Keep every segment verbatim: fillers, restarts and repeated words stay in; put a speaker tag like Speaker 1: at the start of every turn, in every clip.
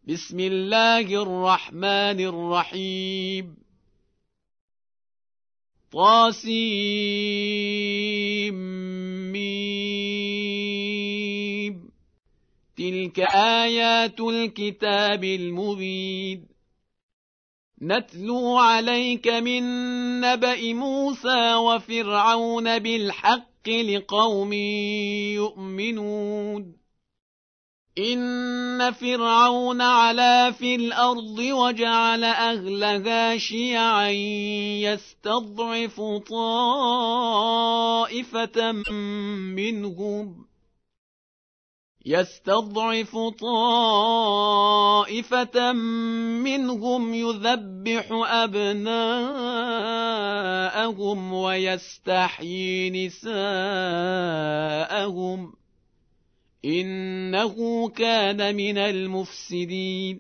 Speaker 1: بسم الله الرحمن الرحيم طاسيم تلك آيات الكتاب المبين نتلو عليك من نبأ موسى وفرعون بالحق لقوم يؤمنون إن فرعون علا في الأرض وجعل أهلها شيعا يستضعف طائفة منهم يستضعف طائفة منهم يذبح أبناءهم ويستحيي نساءهم إنه كان من المفسدين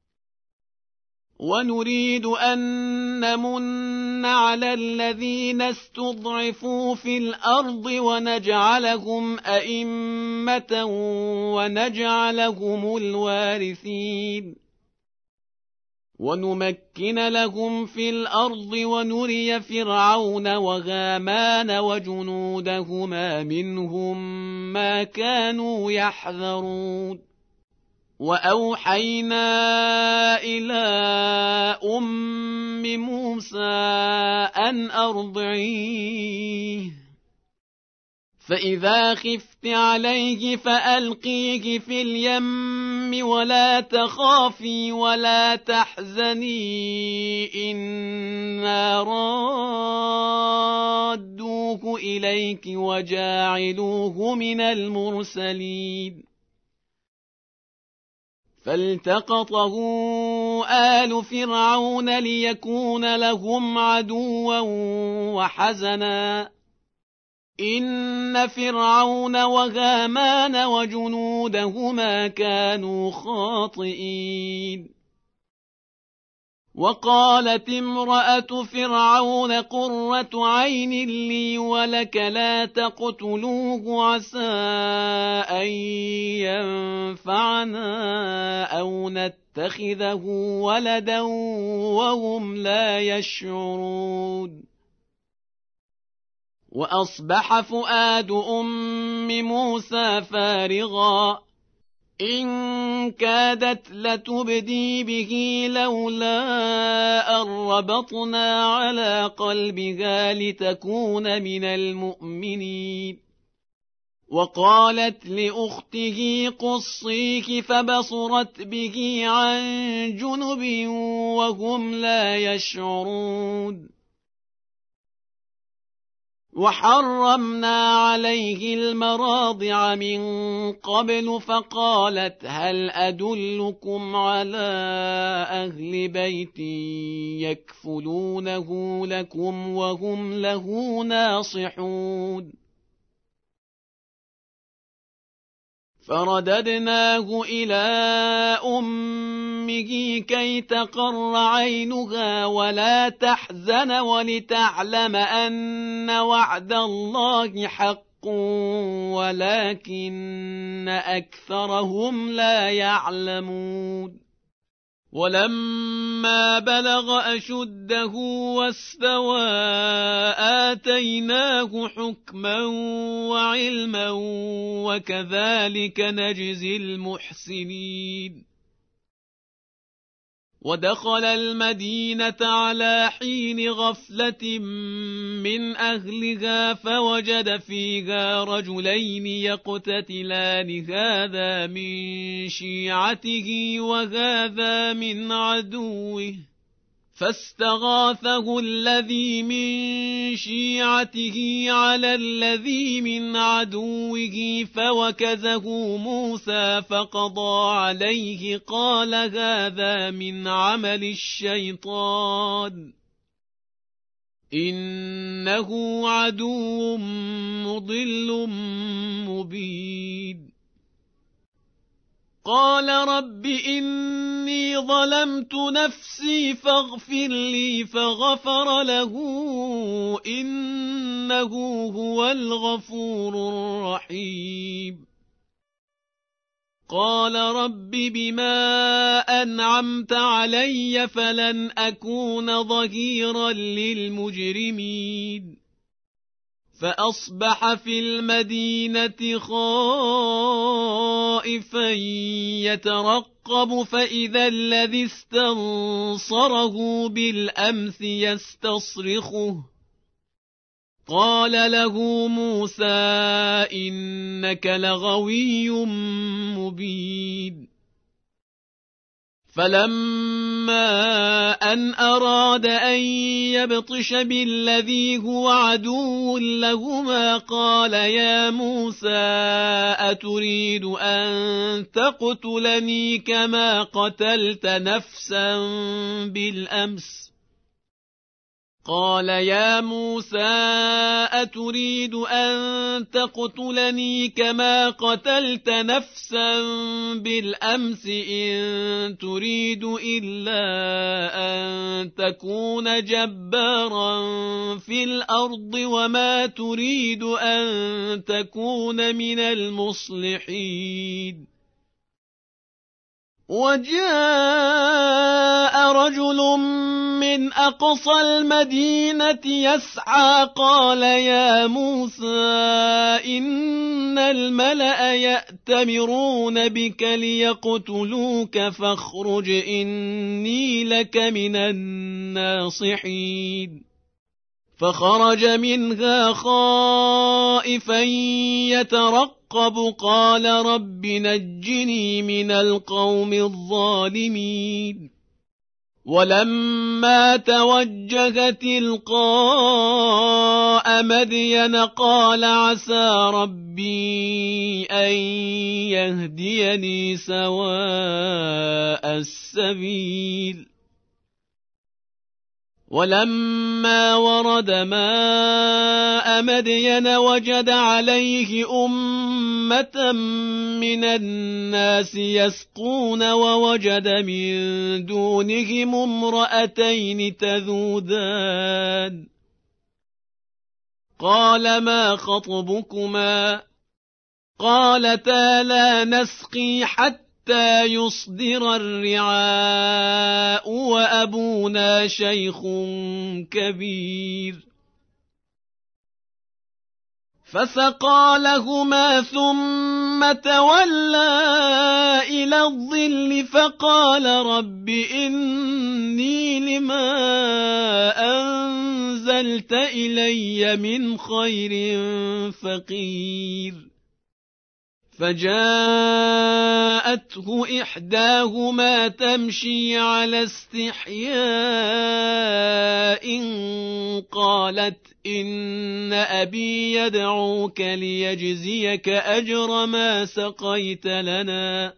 Speaker 1: ونريد أن نمن على الذين استضعفوا في الأرض ونجعلهم أئمة ونجعلهم الوارثين ونمكن لهم في الأرض ونري فرعون وهامان وجنودهما منهم ما كانوا يحذرون وأوحينا إلى أم موسى أن أرضعيه فإذا خفت عليه فألقيه في اليم ولا تخافي ولا تحزني إنا رادوه إليك وجاعلوه من المرسلين فالتقطه آل فرعون ليكون لهم عدوا وحزنا إن فرعون وهامان وجنودهما كانوا خاطئين وقالت امرأة فرعون قرة عين لي ولك لا تقتلوه عسى أن ينفعنا أو نتخذه ولدا وهم لا يشعرون وأصبح فؤاد أم موسى فارغا إن كادت لتبدي به لولا أن ربطنا على قلبها لتكون من المؤمنين وقالت لأخته قصيك فبصرت به عن جنب وهم لا يشعرون وحرمنا عليه المراضع من قبل فقالت هل أدلكم على أهل بيت يكفلونه لكم وهم له ناصحون فرددناه إلى أمه كي تقر عينها ولا تحزن ولتعلم أن وعد الله حق ولكن أكثرهم لا يعلمون ولما بلغ أشده واستوى آتيناه حكما وعلما وكذلك نجزي المحسنين ودخل المدينة على حين غفلة من أهلها فوجد فيها رجلين يقتتلان هذا من شيعته وهذا من عدوه فاستغاثه الذي من شيعته على الذي من عدوه فوكزه موسى فقضى عليه قال هذا من عمل الشيطان إنه عدو مضل مبين قال رب إني ظلمت نفسي فاغفر لي فغفر له إنه هو الغفور الرحيم قال رب بما أنعمت علي فلن أكون ظهيرا للمجرمين فأصبح في المدينة خائفا يترقب فإذا الذي استنصره بالأمس يستصرخه قال له موسى إنك لغوي مبين فلما أن أراد أن يبطش بالذي هو عدو لهما قال يا موسى أتريد أن تقتلني كما قتلت نفسا بالأمس قال يا موسى أتريد أن تقتلني كما قتلت نفسا بالأمس إن تريد إلا أن تكون جبارا في الأرض وما تريد أن تكون من المصلحين وجاء رجل من أقصى المدينة يسعى قال يا موسى إن الملأ يأتمرون بك ليقتلوك فاخرج إني لك من الناصحين فخرج منها خائفا يترقب قال رب نجني من القوم الظالمين ولما توجه تلقاء مدين قال عسى ربي أن يهديني سواء السبيل ولما ورد ماء مدين وجد عليه أمة من الناس يسقون ووجد من دونهم امرأتين تذودان قال ما خطبكما قالتا لا نسقي حتى حتى يصدر الرعاء وأبونا شيخ كبير فسقى لهما ثم تولى إلى الظل فقال رب إني لما أنزلت إلي من خير فقير فجاءته إحداهما تمشي على استحياء قالت إن أبي يدعوك ليجزيك أجر ما سقيت لنا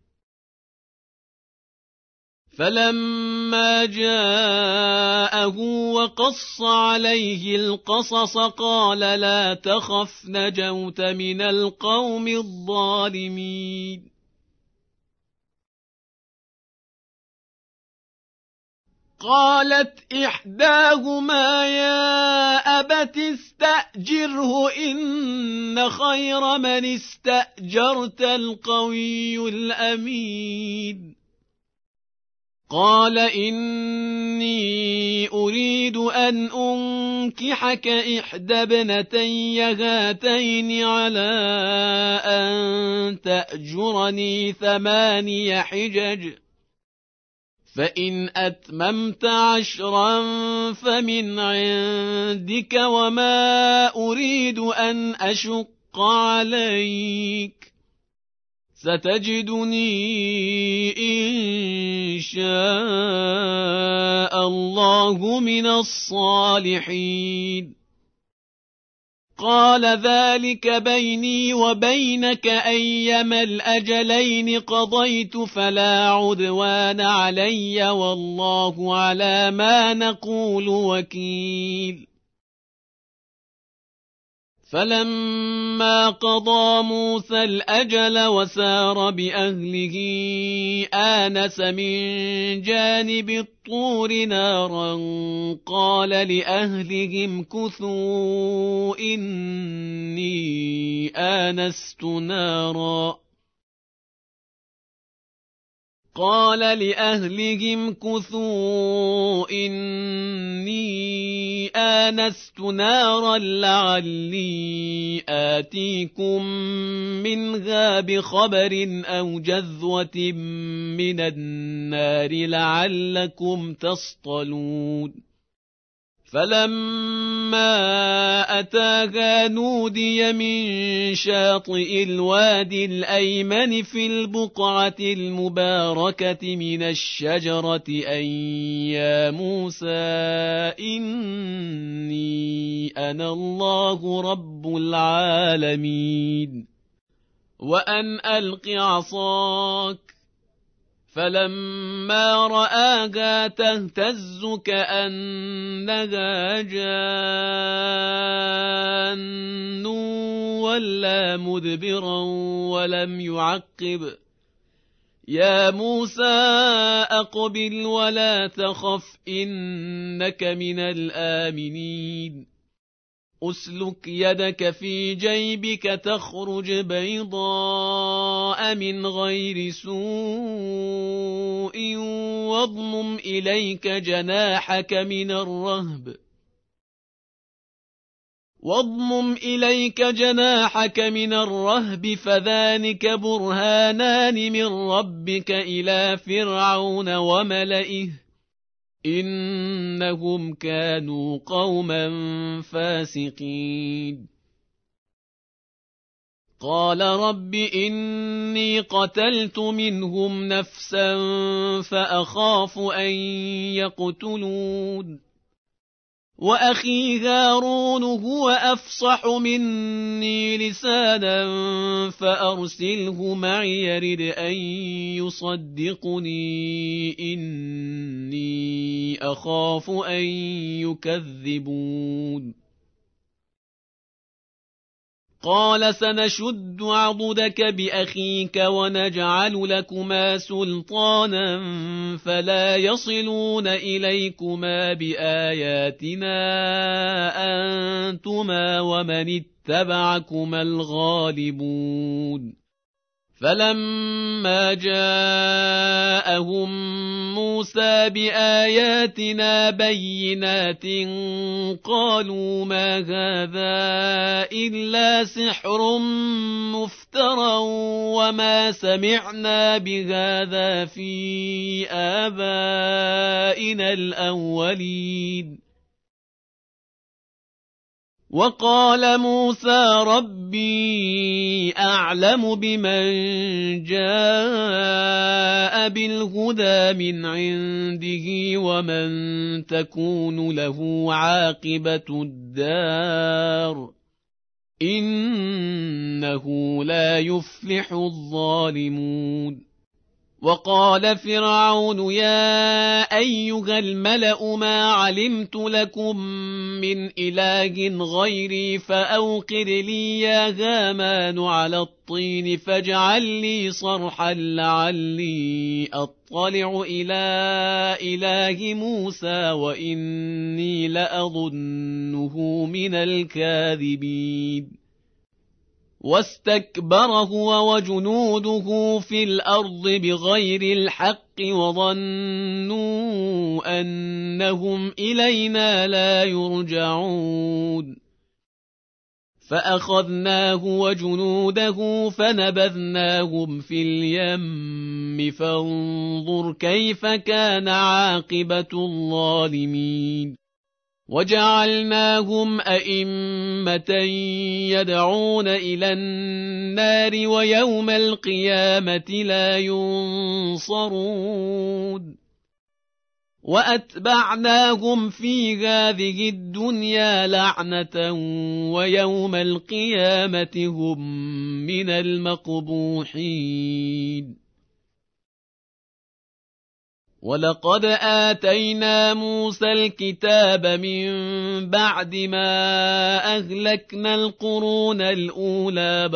Speaker 1: فلما جاءه وقص عليه القصص قال لا تخف نجوت من القوم الظالمين قالت إحداهما يا أبت استأجره إن خير من استأجرت القوي الأمين قال إني أريد أن أنكحك إحدى ابنتي هاتين على أن تأجرني ثماني حجج فإن أتممت عشرا فمن عندك وما أريد أن أشق عليك ستجدني إن شاء الله من الصالحين قال ذلك بيني وبينك أيما الأجلين قضيت فلا عدوان علي والله على ما نقول وكيل فلما قضى موسى الأجل وسار بأهله آنس من جانب الطور نارا قال لأهلهم كثوا إني آنست نارا قال لأهلهم كثوا إني آنست نارا لعلي آتيكم منها بخبر أو جذوة من النار لعلكم تصطلون فلما أتاها نودي من شاطئ الوادي الأيمن في البقعة المباركة من الشجرة أن يا موسى إني أنا الله رب العالمين وأن ألق عصاك فلما رآها تهتز كأنها جان ولا مدبرا ولم يعقب يا موسى أقبل ولا تخف إنك من الآمنين أسلك يدك في جيبك تخرج بيضاء من غير سوء واضمم إليك جناحك من الرهب واضمم إليك جناحك من الرهب فذلك برهانان من ربك إلى فرعون وملئه إنهم كانوا قوما فاسقين قال رب إني قتلت منهم نفسا فأخاف أن يقتلون وأخي هارون هو أفصح مني لسانا فأرسله معي يرد أن يصدقني إني أخاف أن يكذبون قال سنشد عضدك بأخيك ونجعل لكما سلطانا فلا يصلون إليكما بآياتنا أنتما ومن اتبعكما الغالبون فلما جاءهم موسى بآياتنا بينات قالوا ما هذا إلا سحر مفترى وما سمعنا بهذا في آبائنا الأولين وقال موسى ربي أعلم بمن جاء بالهدى من عنده ومن تكون له عاقبة الدار إنه لا يفلح الظالمون وقال فرعون يا أيها الملأ ما علمت لكم من إله غيري فأوقر لي يا هامان على الطين فاجعل لي صرحا لعلي أطلع إلى إله موسى وإني لأظنه من الكاذبين واستكبر هو وجنوده في الأرض بغير الحق وظنوا أنهم إلينا لا يرجعون فأخذناه وجنوده فنبذناهم في اليم فانظر كيف كان عاقبة الظالمين وجعلناهم أئمة يدعون إلى النار ويوم القيامة لا ينصرون وأتبعناهم في هذه الدنيا لعنة ويوم القيامة هم من المقبوحين ولقد آتينا موسى الكتاب من بعد ما أهلكنا القرون الأولى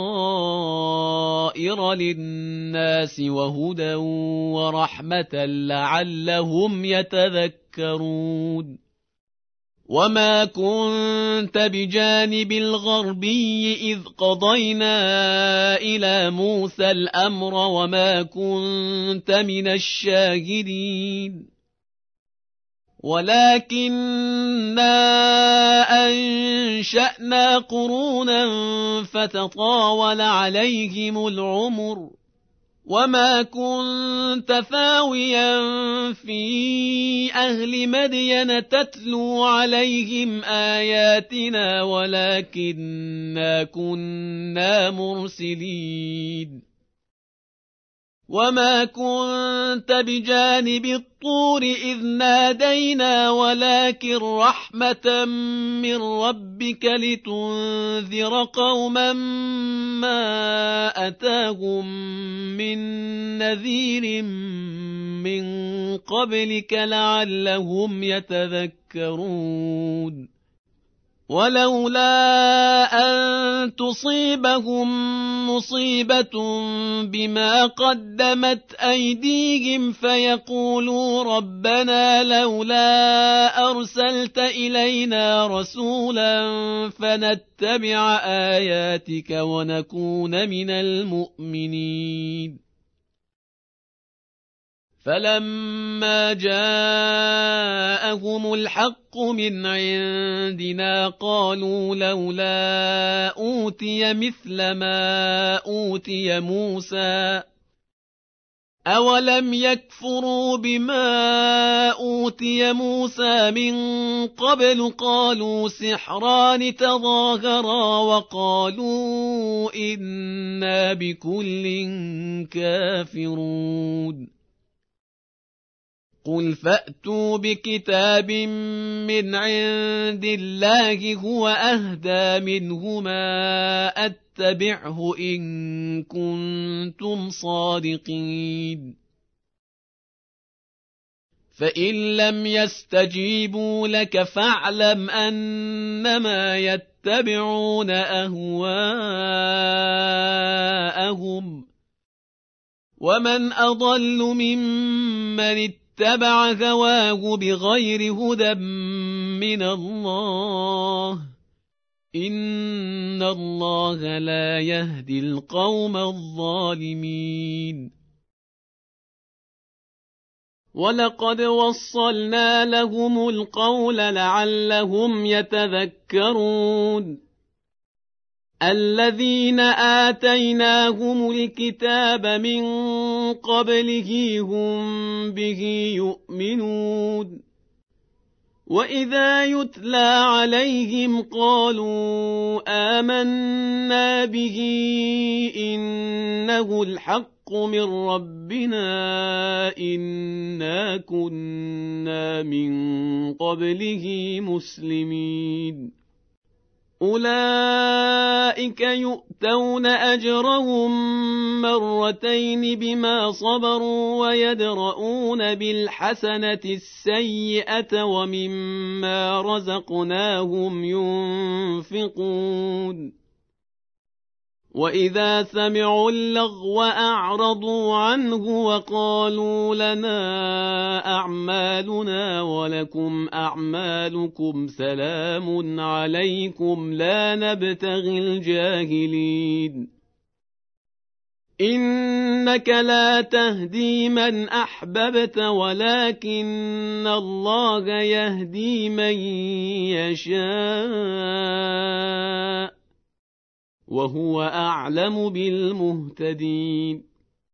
Speaker 1: بصائر للناس وهدى ورحمة لعلهم يتذكرون وما كنت بجانب الغربي إذ قضينا إلى موسى الأمر وما كنت من الشاهدين ولكننا أنشأنا قرونا فتطاول عليهم العمر وما كنت ثاويا في أهل مدين تتلو عليهم آياتنا ولكننا كنا مرسلين وما كنت بجانب الطور إذ نادينا ولكن رحمة من ربك لتنذر قوما ما أتاهم من نذير من قبلك لعلهم يتذكرون ولولا أن تصيبهم مصيبة بما قدمت أيديهم فيقولوا ربنا لولا أرسلت إلينا رسولا فنتبع آياتك ونكون من المؤمنين فلما جاءهم الحق من عندنا قالوا لولا أوتي مثل ما أوتي موسى أولم يكفروا بما أوتي موسى من قبل قالوا سحران تظاهرا وقالوا إنا بكل كافرون قل فأتوا بكتاب من عند الله هو أهدى منهما أتبعه إن كنتم صادقين فإن لم يستجيبوا لك فاعلم أنما يتبعون أهواءهم ومن أضل ممن اتبع هواه بغير هدى من الله إن الله لا يهدي القوم الظالمين ولقد وصلنا لهم القول لعلهم يتذكرون الذين آتيناهم الكتاب من قبله هم به يؤمنون وإذا يتلى عليهم قالوا آمنا به إنه الحق من ربنا إنا كنا من قبله مسلمين أولئك يؤتون أجرهم مرتين بما صبروا ويدرؤون بالحسنة السيئة ومما رزقناهم ينفقون وإذا سمعوا اللغو أعرضوا عنه وقالوا لنا أعمالنا ولكم أعمالكم سلام عليكم لا نبتغي الجاهلين إنك لا تهدي من أحببت ولكن الله يهدي من يشاء وهو أعلم بالمهتدين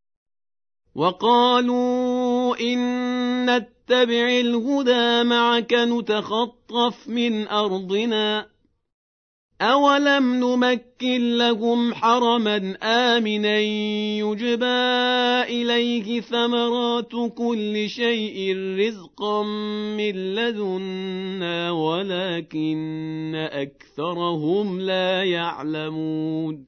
Speaker 1: وقالوا إن نتبع الهدى معك نتخطف من أرضنا أولم نمكن لهم حرما آمنا يجبى إليه ثمرات كل شيء رزقا من لدنا ولكن أكثرهم لا يعلمون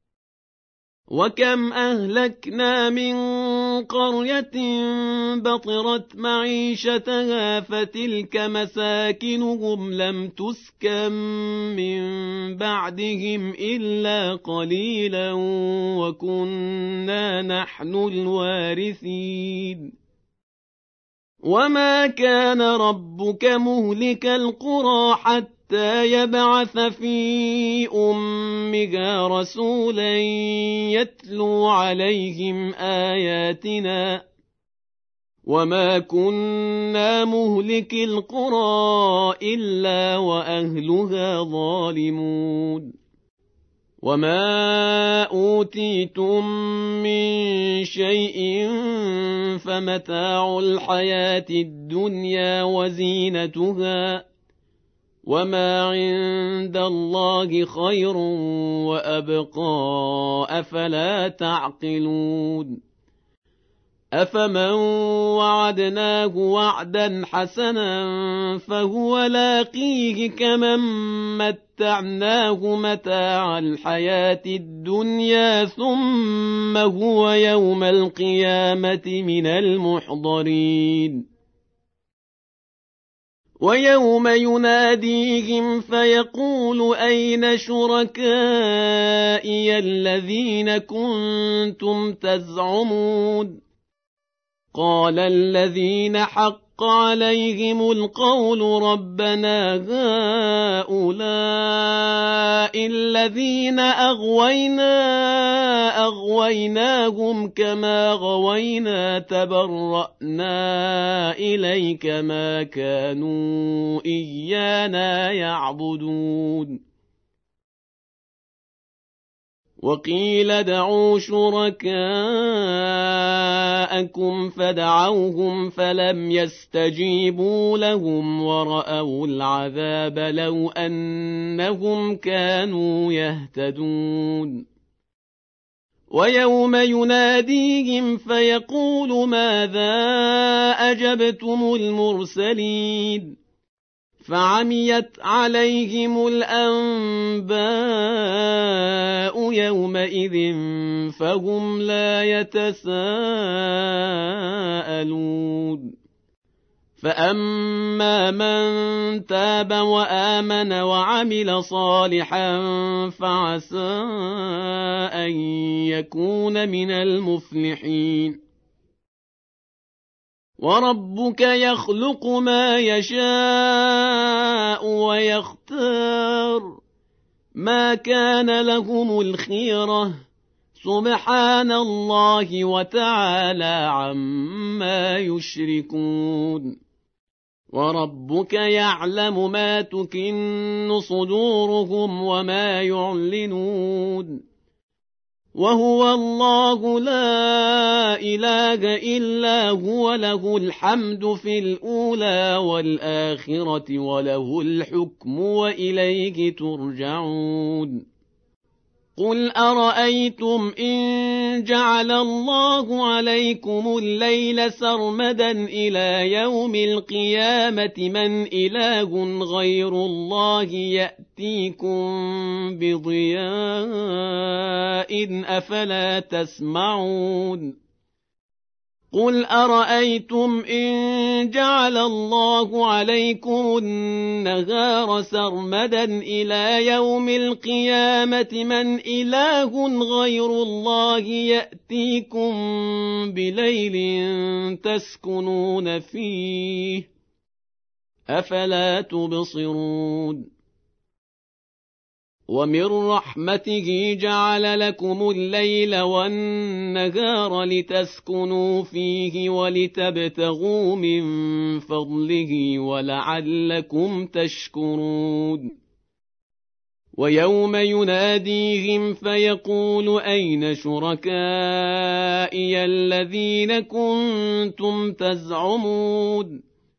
Speaker 1: وكم أهلكنا من قرية بطرت معيشتها فتلك مساكنهم لم تسكن من بعدهم إلا قليلا وكنا نحن الوارثين وما كان ربك مهلك القرى حتى يبعث في أمها رسولا يتلو عليهم آياتنا وما كنا مهلك القرى إلا وأهلها ظالمون وما أوتيتم من شيء فمتاع الحياة الدنيا وزينتها وما عند الله خير وأبقى أفلا تعقلون أفمن وعدناه وعدا حسنا فهو لاقيه كمن متعناه متاع الحياة الدنيا ثم هو يوم القيامة من المحضرين ويوم يناديهم فيقول أين شركائي الذين كنتم تزعمون قال الذين حق عليهم القول ربنا هؤلاء الذين أغوينا أغويناهم كما غوينا تبرأنا إليك ما كانوا إيانا يعبدون وقيل ادعوا شركاءكم فدعوهم فلم يستجيبوا لهم ورأوا العذاب لو أنهم كانوا يهتدون ويوم يناديهم فيقول ماذا أجبتم المرسلين فعميت عليهم الأنباء يومئذ فهم لا يتساءلون فأما من تاب وآمن وعمل صالحا فعسى أن يكون من المفلحين وربك يخلق ما يشاء ويختار ما كان لهم الخيرة سبحان الله وتعالى عما يشركون وربك يعلم ما تكن صدورهم وما يعلنون وهو الله لا إله إلا هو له الحمد في الأولى والآخرة وله الحكم وإليه ترجعون قل أرأيتم إن جعل الله عليكم الليل سرمدا إلى يوم القيامة من إله غير الله يأتيكم بضياء أفلا تسمعون قل أرأيتم إن جعل الله عليكم النهار سرمدا إلى يوم القيامة من إله غير الله يأتيكم بليل تسكنون فيه أفلا تبصرون ومن رحمته جعل لكم الليل والنهار لتسكنوا فيه ولتبتغوا من فضله ولعلكم تشكرون ويوم يناديهم فيقول أين شركائي الذين كنتم تزعمون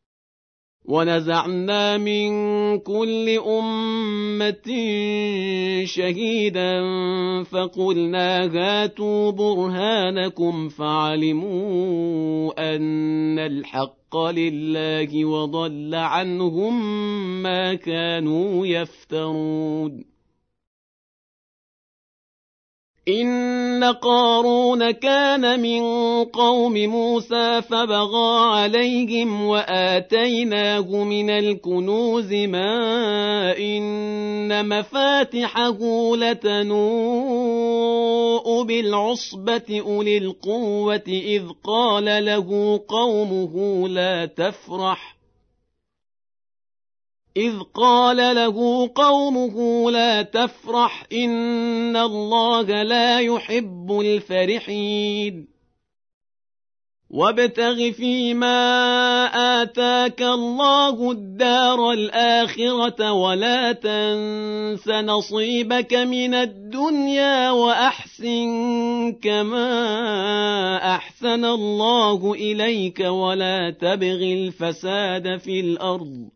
Speaker 1: ونزعنا من كل أمة شهيدا فقلنا هاتوا برهانكم فعلموا أن الحق لله وضل عنهم ما كانوا يفترون إن قارون كان من قوم موسى فبغى عليهم وآتيناه من الكنوز ما إن مفاتحه لتنوء بالعصبة أولي القوة إذ قال له قومه لا تفرح إذ قال له قومه لا تفرح إن الله لا يحب الفرحين وابتغ فيما آتاك الله الدار الآخرة ولا تنس نصيبك من الدنيا وأحسن كما أحسن الله إليك ولا تبغ الفساد في الأرض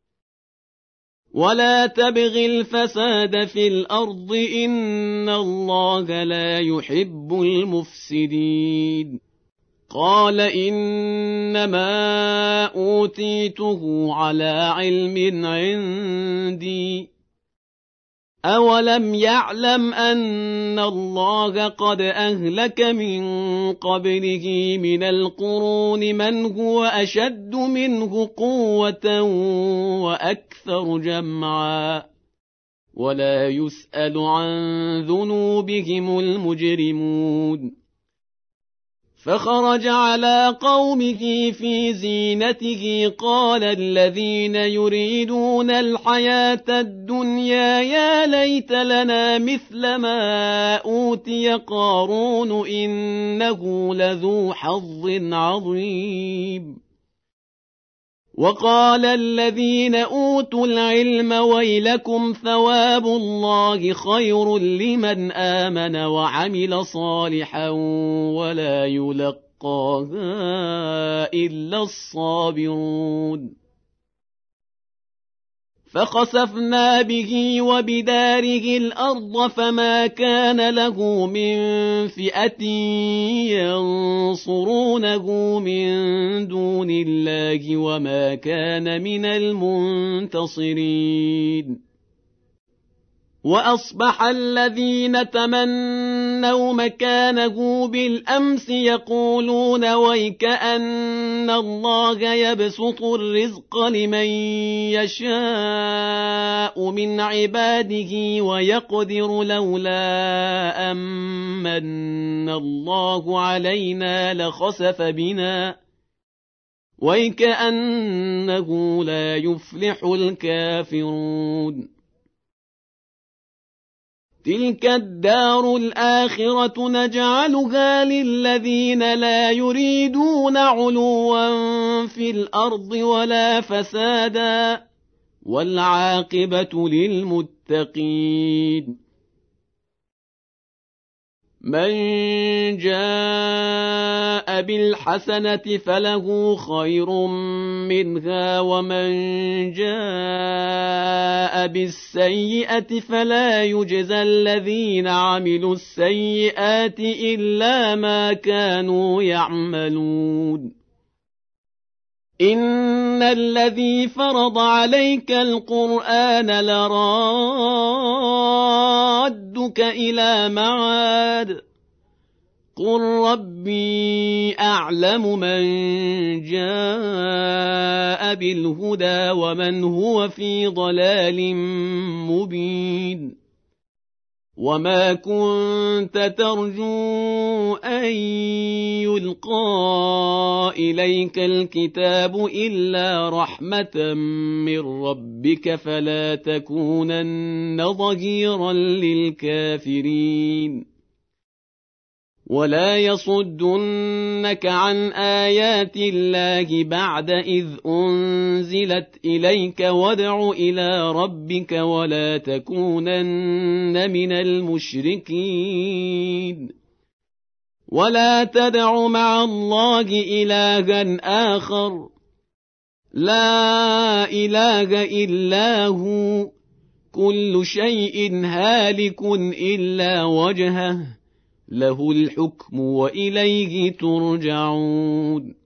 Speaker 1: ولا تبغ الفساد في الأرض إن الله لا يحب المفسدين قال إنما أوتيته على علم عندي أولم يعلم أن الله قد أهلك من قبله من القرون من هو أشد منه قوة وأكثر جمعا ولا يسأل عن ذنوبهم المجرمون فخرج على قومه في زينته قال الذين يريدون الحياة الدنيا يا ليت لنا مثل ما أوتي قارون إنه لذو حظ عظيم وقال الذين أوتوا العلم ويلكم ثواب الله خير لمن آمن وعمل صالحا ولا يلقاها إلا الصابرون فخسفنا به وبداره الأرض فما كان له من فئة ينصرونه من دون الله وما كان من المنتصرين وأصبح الذين تمنوا مكانه بالأمس يقولون ويك أن الله يبسط الرزق لمن يشاء من عباده ويقدر لولا أمن الله علينا لخسف بنا ويك أنه لا يفلح الكافرون تلك الدار الآخرة نجعلها للذين لا يريدون علوا في الأرض ولا فسادا والعاقبة للمتقين من جاء بالحسنة فله خير منها ومن جاء بالسيئة فلا يجزى الذين عملوا السيئات إلا ما كانوا يعملون إن الذي فرض عليك القرآن لرادك إلى معاد قل ربي أعلم من جاء بالهدى ومن هو في ضلال مبين وما كنت ترجو أن يلقى إليك الكتاب إلا رحمة من ربك فلا تكونن ظهيرا للكافرين ولا يصدنك عن آيات الله بعد إذ أنزلت إليك وادع إلى ربك ولا تكونن من المشركين ولا تدع مع الله إلها آخر لا إله إلا هو كل شيء هالك إلا وجهه له الحكم وإليه ترجعون